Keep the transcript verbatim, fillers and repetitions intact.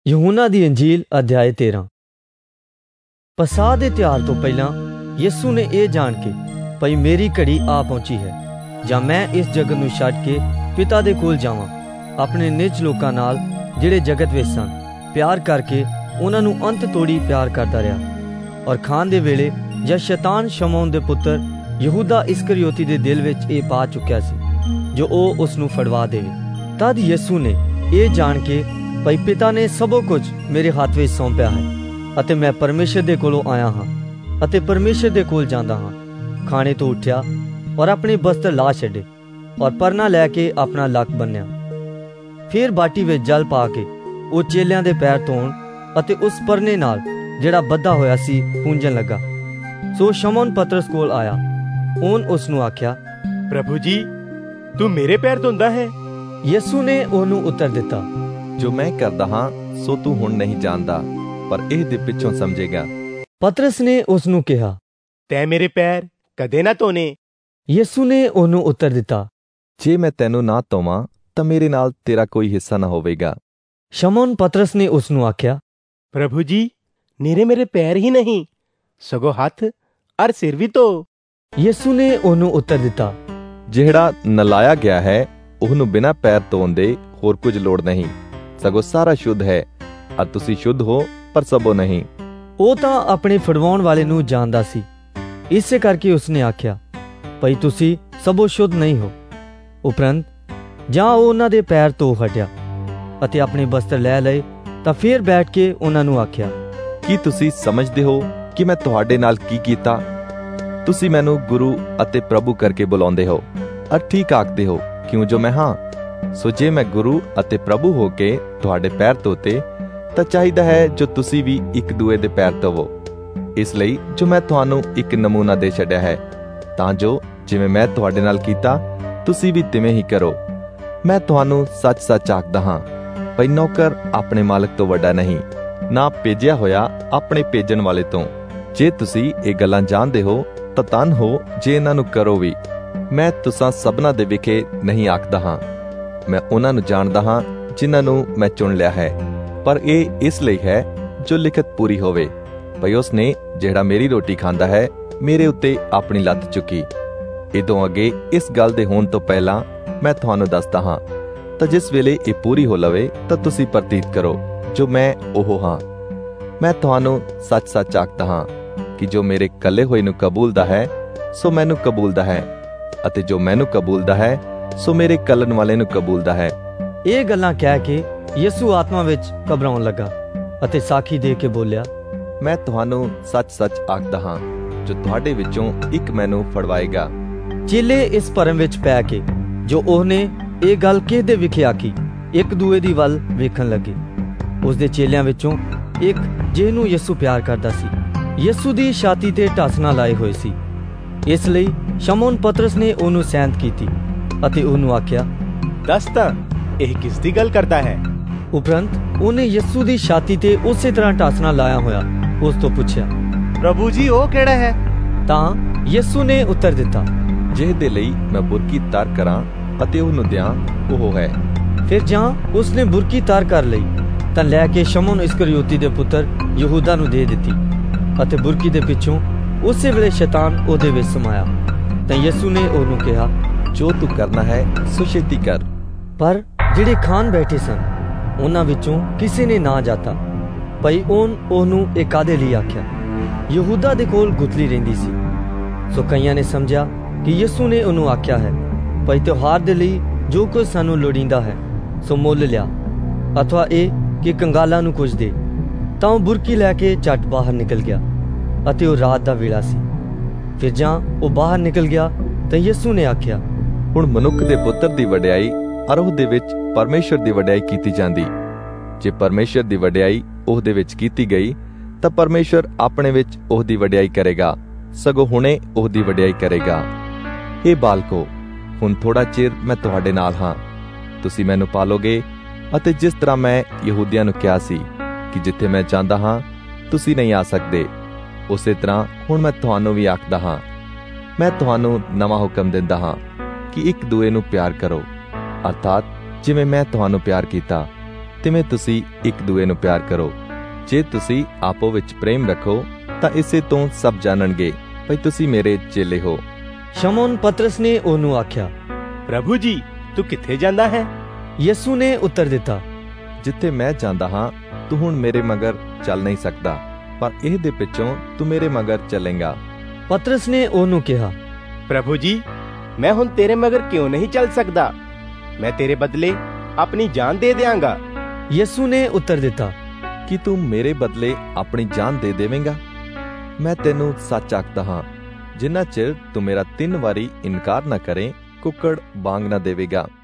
यूहन्ना दी अंजील अध्याय तेरह। पसाह दे त्योहार तो पहला यीशु ने यह जान के भई मेरी घड़ी आ पहुंची है जां मैं इस जगत नूं छड्ड के पिता दे कोल जावां, अपने निज लोकां नाल जिहड़े जगत विच सन प्यार करके उन्हां नूं अंत तोड़ी प्यार करदा रहा। और खाण दे वेले जद शैतान शमौन दे पुत्र यहूदा इस्करियोती दे दिल विच इह पा चुक्या सी जो ओह उस नूं फड़वा देवे, तद यीशु ने यह जान के भई पिता ने सबो कुछ मेरे हाथ विच सौंपिया है अते मैं परमेशर दे कोलों आया हाँ अते परमेशर दे कोल जांदा हाँ। खाने तो उठ्या और अपने बस्तर ला छड्डे और परना लैके अपना लक बन्निया। फिर बाटी विच जल पा के वो चेलियां दे पैर धोण अते उस परने नाल जिहड़ा बद्धा होया सी पूंजन लगा। सो शमौन पतरस कोल आया, ओन उस नूं आख्या, प्रभु जी, तू मेरे पैर धोंदा है? यीशु ने ओनू उत्तर दिता, जो मैं करदा हां सो तू हुण नहीं जानदा, पर इह दे पिछों समझेगा। पतरस ने उस नूं कहा, तैं मेरे पैर कदे ना धोने। यीशु ने ओनू उत्तर दिता, जे मैं तैनूं ना धोवां तां मेरे नाल तेरा कोई हिस्सा ना होवेगा। शमौन पतरस ने उस नूं आख्या, प्रभु जी, नेरे मेरे पैर ही नहीं सगों हथ अर सिर भी धो। यीशु ने ओनू उत्तर दिता, ਜਿਹੜਾ ਨਲਾਇਆ ਗਿਆ ਹੈ ਉਹਨੂੰ ਬਿਨਾਂ ਪੈਰ ਧੋਣ ਦੇ ਹੋਰ ਕੁਝ ਲੋੜ ਨਹੀਂ, ਸਗੋਂ ਸਾਰਾ ਸ਼ੁੱਧ ਹੈ ਅਤੇ ਤੁਸੀਂ ਸ਼ੁੱਧ ਹੋ ਪਰ ਸਭੋ ਨਹੀਂ। ਉਹ ਤਾਂ ਆਪਣੇ ਫੜਵਾਉਣ ਵਾਲੇ ਨੂੰ ਜਾਣਦਾ ਸੀ, ਇਸੇ ਕਰਕੇ ਉਸਨੇ ਆਖਿਆ, ਭਈ ਤੁਸੀਂ ਸਭੋ ਸ਼ੁੱਧ ਨਹੀਂ ਹੋ। ਉਪਰੰਤ ਜਾਂ ਉਹ ਉਹਨਾਂ ਦੇ ਪੈਰ ਧੋ ਹਟਿਆ ਅਤੇ ਆਪਣੇ ਬਸਤਰ ਲੈ ਲਏ ਤਾਂ ਫਿਰ ਬੈਠ ਕੇ ਉਹਨਾਂ ਨੂੰ ਆਖਿਆ, ਕੀ ਤੁਸੀਂ ਸਮਝਦੇ ਹੋ ਕਿ ਮੈਂ ਤੁਹਾਡੇ ਨਾਲ ਕੀ ਕੀਤਾ? ਤੁਸੀਂ ਮੈਨੂੰ ਗੁਰੂ ਅਤੇ ਪ੍ਰਭੂ ਕਰਕੇ ਬੁਲਾਉਂਦੇ ਹੋ ਅਰ ਠੀਕ ਆਖਦੇ ਹੋ ਕਿਉਂ ਜੋ ਮੈਂ ਹਾਂ। ਸੋ ਜੇ ਮੈਂ ਗੁਰੂ ਅਤੇ ਪ੍ਰਭੂ ਹੋ ਕੇ ਤੁਹਾਡੇ ਪੈਰ ਧੋਤੇ ਤਾਂ ਚਾਹੀਦਾ ਹੈ ਜੋ ਤੁਸੀਂ ਵੀ ਇੱਕ ਦੂਏ ਦੇ ਪੈਰ ਧੋਵੋ। ਇਸ ਲਈ ਜੋ ਮੈਂ ਤੁਹਾਨੂੰ ਇੱਕ ਨਮੂਨਾ ਦੇ ਛੱਡਿਆ ਹੈ ਤਾਂ ਜੋ ਜਿਵੇਂ ਮੈਂ ਤੁਹਾਡੇ ਨਾਲ ਕੀਤਾ ਤੁਸੀਂ ਵੀ ਤਿਵੇਂ ਹੀ ਕਰੋ। ਮੈਂ ਤੁਹਾਨੂੰ ਸੱਚ-ਸੱਚ ਆਖਦਾ ਹਾਂ, ਭਈ ਨੌਕਰ ਆਪਣੇ ਮਾਲਕ ਤੋਂ ਵੱਡਾ ਨਹੀਂ, ਨਾ ਭੇਜਿਆ ਹੋਇਆ ਆਪਣੇ ਭੇਜਣ ਵਾਲੇ ਤੋਂ। ਜੇ ਤੁਸੀਂ ਇਹ ਗੱਲਾਂ ਜਾਣਦੇ ਹੋ ਤਾਂ ਧੰਨ ਹੋ ਜੇ ਇਹਨਾਂ ਨੂੰ ਕਰੋ ਵੀ। ਮੈਂ ਤੁਸਾਂ ਸਭਨਾਂ ਦੇ ਵਿਖੇ ਨਹੀਂ ਆਖਦਾ ਹਾਂ, ਮੈਂ ਉਹਨਾਂ ਨੂੰ ਜਾਣਦਾ ਹਾਂ ਜਿਨ੍ਹਾਂ ਨੂੰ ਮੈਂ ਚੁਣ ਲਿਆ ਹੈ, ਪਰ ਇਹ ਇਸ ਲਈ ਹੈ ਜੋ ਲਿਖਤ ਪੂਰੀ ਹੋਵੇ, ਭਈ ਉਸਨੇ ਜਿਹੜਾ ਮੇਰੀ ਰੋਟੀ ਖਾਂਦਾ ਹੈ ਮੇਰੇ ਉੱਤੇ ਆਪਣੀ ਲੱਤ ਚੁੱਕੀ। ਇਦੋਂ ਅੱਗੇ ਇਸ ਗੱਲ ਦੇ ਹੋਣ ਤੋਂ ਪਹਿਲਾਂ ਮੈਂ ਤੁਹਾਨੂੰ ਦੱਸਦਾ ਹਾਂ, ਤਾਂ ਜਿਸ ਵੇਲੇ ਇਹ ਪੂਰੀ ਹੋ ਲਵੇ ਤਾਂ ਤੁਸੀਂ ਪ੍ਰਤੀਤ ਕਰੋ ਜੋ ਮੈਂ ਉਹ ਹਾਂ। ਮੈਂ ਤੁਹਾਨੂੰ ਸੱਚ-ਸੱਚ ਆਖਦਾ ਹਾਂ ਕਿ ਜੋ ਮੇਰੇ ਕੱਲੇ ਹੋਏ ਨੂੰ ਕਬੂਲਦਾ ਹੈ ਸੋ ਮੈਨੂੰ ਕਬੂਲਦਾ ਹੈ, ਅਤੇ ਜੋ ਮੈਨੂੰ ਕਬੂਲਦਾ ਹੈ ਸੋ ਮੇਰੇ ਕੱਲਣ ਵਾਲੇ ਨੂੰ ਕਬੂਲਦਾ ਹੈ। ਇਹ ਗੱਲਾਂ ਕਹਿ ਕੇ ਯਿਸੂ ਆਤਮਾ ਵਿੱਚ ਘਬਰਾਉਣ ਲੱਗਾ ਅਤੇ ਸਾਖੀ ਦੇ ਕੇ ਬੋਲਿਆ, ਮੈਂ ਤੁਹਾਨੂੰ ਸੱਚ-ਸੱਚ ਆਖਦਾ ਹਾਂ, ਜੋ ਤੁਹਾਡੇ ਵਿੱਚੋਂ ਇੱਕ ਮੈਨੂੰ ਫੜਵਾਏਗਾ। ਚੇਲੇ ਇਸ ਭਰਮ ਵਿੱਚ ਪੈ ਕੇ ਜੋ ਉਹਨੇ ਇਹ ਗੱਲ ਕਿਸ ਦੇ ਵਿਖੇ ਆਖੀ ਇੱਕ ਦੂਏ ਦੀ ਵੱਲ ਵੇਖਣ ਲੱਗੇ। ਉਸ ਦੇ ਚੇਲਿਆਂ ਵਿੱਚੋਂ ਇੱਕ ਜਿਹਨੂੰ ਯਿਸੂ ਪਿਆਰ ਕਰਦਾ ਸੀ, ਯਿਸੂ ਦੀ ਛਾਤੀ ਤੇ ਢਾਸਣਾ ਲਾਏ ਹੋਏ ਸੀ। ਇਸ ਲਈ ਸ਼ਮੌਨ ਪਤਰਸ ਨੇ ਉਹਨੂੰ ਸੈਂਤ ਕੀਤੀ ਅਤੇ ਉਹਨੂੰ ਆਖਿਆ, ਦੱਸ ਤਾਂ ਇਹ ਕਿਸ ਦੀ ਗੱਲ ਕਰਦਾ ਹੈ? ਉਪਰੰਤ ਉਹਨੇ ਯਿਸੂ ਦੀ ਛਾਤੀ ਤੇ ਉਸੇ ਤਰ੍ਹਾਂ ਢਾਸਣਾ ਲਾਇਆ ਹੋਇਆ ਉਸ ਤੋਂ ਪੁੱਛਿਆ, ਪ੍ਰਭੂ ਜੀ, ਉਹ ਕਿਹੜਾ ਹੈ? ਤਾਂ ਯਿਸੂ ਨੇ ਉੱਤਰ ਦਿੱਤਾ, ਜਿਹਦੇ ਲਈ ਮੈਂ ਬੁਰਕੀ ਤਰ ਕਰਾਂ ਅਤੇ ਉਹਨੂੰ ਦਿਆਂ ਉਹ ਹੈ। ਫਿਰ ਜਾਂ ਉਸਨੇ ਬੁਰਕੀ ਤਾਰ ਕਰ ਲਈ ਤਾਂ ਲੈ ਕੇ ਸ਼ਮੌਨ ਇਸਕਰਿਯੋਤੀ ਦੇ ਪੁੱਤਰ ਯਹੂਦਾ ਨੂੰ ਦੇ ਦਿੱਤੀ ਅਤੇ ਬੁਰਕੀ ਦੇ ਪਿੱਛੋਂ ਉਸੇ ਵੇਲੇ ਸ਼ੈਤਾਨ ਉਹਦੇ ਵਿੱਚ ਸਮਾਇਆ। ਤਾਂ ਯਿਸੂ ਨੇ ਉਹਨੂੰ ਕਿਹਾ, ਜੋ ਤੂੰ ਕਰਨਾ ਹੈ ਸੋ ਛੇਤੀ ਕਰ। ਪਰ ਜਿਹੜੇ ਖਾਣ ਬੈਠੇ ਸਨ ਉਹਨਾਂ ਵਿੱਚੋਂ ਕਿਸੇ ਨੇ ਨਾ ਜਾਤਾ, ਭਈ ਉਹਨ ਉਹਨੂੰ ਇਹ ਕਾਹਦੇ ਲਈ ਆਖਿਆ। ਯਹੂਦਾ ਦੇ ਕੋਲ ਗੁਥਲੀ ਰਹਿੰਦੀ ਸੀ। ਸੋ ਕਈਆਂ ਨੇ ਸਮਝਿਆ ਕਿ ਯਿਸੂ ਨੇ ਉਹਨੂੰ ਆਖਿਆ ਹੈ, ਭਈ ਤਿਉਹਾਰ ਦੇ ਲਈ ਜੋ ਕੁਝ ਸਾਨੂੰ ਲੋੜੀਂਦਾ ਹੈ ਸੋ ਮੁੱਲ ਲਿਆ, ਅਥਵਾ ਇਹ ਕਿ ਕੰਗਾਲਾਂ ਨੂੰ ਕੁਝ ਦੇ। ਤਾਂ ਉਹ ਬੁਰਕੀ ਲੈ ਕੇ ਝੱਟ ਬਾਹਰ ਨਿਕਲ ਗਿਆ ਅਤੇ ਉਹ ਰਾਤ ਦਾ ਵੇਲਾ ਸੀ। ਫਿਰ ਜਾਂ ਉਹ ਬਾਹਰ ਨਿਕਲ ਗਿਆ ਤਾਂ ਯਿਸੂ ਨੇ ਆਖਿਆ, ਹੁਣ ਮਨੁੱਖ ਦੇ ਪੁੱਤਰ ਦੀ ਵਡਿਆਈ ਅਰ ਉਹਦੇ ਵਿੱਚ ਪਰਮੇਸ਼ਰ ਦੀ ਵਡਿਆਈ ਕੀਤੀ ਜਾਂਦੀ। ਜੇ ਪਰਮੇਸ਼ਰ ਦੀ ਵਡਿਆਈ ਉਹਦੇ ਵਿੱਚ ਕੀਤੀ ਗਈ ਤਾਂ ਪਰਮੇਸ਼ਰ ਆਪਣੇ ਵਿੱਚ ਉਹਦੀ ਵਡਿਆਈ ਕਰੇਗਾ, ਸਗੋਂ ਹੁਣੇ ਉਹਦੀ ਵਡਿਆਈ ਕਰੇਗਾ। ਇਹ ਬਾਲਕੋ, ਹੁਣ ਥੋੜਾ ਚਿਰ ਮੈਂ ਤੁਹਾਡੇ ਨਾਲ ਹਾਂ, ਤੁਸੀਂ ਮੈਨੂੰ ਪਾਲੋਗੇ। ਅਤੇ ਜਿਸ ਤਰ੍ਹਾਂ ਮੈਂ ਯਹੂਦੀਆਂ ਨੂੰ ਕਿਹਾ ਸੀ ਕਿ ਜਿੱਥੇ ਮੈਂ ਚਾਹੁੰਦਾ ਹਾਂ ਤੁਸੀਂ ਨਹੀਂ ਆ ਸਕਦੇ, ਉਸੇ ਤਰ੍ਹਾਂ ਹੁਣ ਮੈਂ ਤੁਹਾਨੂੰ ਵੀ ਆਖਦਾ ਹਾਂ। ਮੈਂ ਤੁਹਾਨੂੰ ਨਵਾਂ ਹੁਕਮ ਦਿੰਦਾ ਹਾਂ ਕਿ ਇੱਕ ਦੂਏ ਨੂੰ ਪਿਆਰ ਕਰੋ, ਅਰਥਾਤ ਜਿਵੇਂ ਮੈਂ ਤੁਹਾਨੂੰ ਪਿਆਰ ਕੀਤਾ ਤਿਵੇਂ ਤੁਸੀਂ ਇੱਕ ਦੂਏ ਨੂੰ ਪਿਆਰ ਕਰੋ। ਜੇ ਤੁਸੀਂ ਆਪੋ ਵਿੱਚ ਪ੍ਰੇਮ ਰੱਖੋ ਤਾਂ ਇਸੇ ਤੋਂ ਸਭ ਜਾਣਨਗੇ ਭਈ ਤੁਸੀਂ ਮੇਰੇ ਚੇਲੇ ਹੋ। ਸ਼ਮੌਨ ਪਤਰਸ ਨੇ ਉਹਨੂੰ ਆਖਿਆ, ਪ੍ਰਭੂ ਜੀ, ਤੂੰ ਕਿੱਥੇ ਜਾਂਦਾ ਹੈ? ਯਿਸੂ ਨੇ ਉੱਤਰ ਦਿੱਤਾ, ਜਿੱਥੇ ਮੈਂ ਜਾਂਦਾ ਹਾਂ ਤੂੰ ਹੁਣ ਮੇਰੇ ਮਗਰ ਚੱਲ ਨਹੀਂ ਸਕਦਾ, ਪਰ ਇਹਦੇ ਪਿੱਛੋਂ ਤੂੰ ਮੇਰੇ ਮਗਰ ਚੱਲੇਂਗਾ। ਪਤਰਸ ਨੇ ਉਹਨੂੰ ਕਿਹਾ, ਪ੍ਰਭੂ ਜੀ, ਮੈਂ ਹੁਣ ਤੇਰੇ ਮਗਰ ਕਿਉਂ ਨਹੀਂ ਚੱਲ ਸਕਦਾ? ਮੈਂ ਤੇਰੇ ਬਦਲੇ ਆਪਣੀ ਜਾਨ ਦੇ ਦਿਆਂਗਾ। ਯਿਸੂ ਨੇ ਉੱਤਰ ਦਿੱਤਾ, ਕਿ ਤੂੰ ਮੇਰੇ ਬਦਲੇ ਆਪਣੀ ਜਾਨ ਦੇ ਦੇਵੇਂਗਾ? ਮੈਂ ਤੈਨੂੰ ਸੱਚ ਆਖਦਾ ਹਾਂ, ਜਿੰਨਾ ਚਿਰ ਤੂੰ ਮੇਰਾ ਤਿੰਨ ਵਾਰੀ ਇਨਕਾਰ ਨਾ ਕਰੇ, ਕੁੱਕੜ ਬਾਂਗ ਨਾ ਦੇਵੇਗਾ।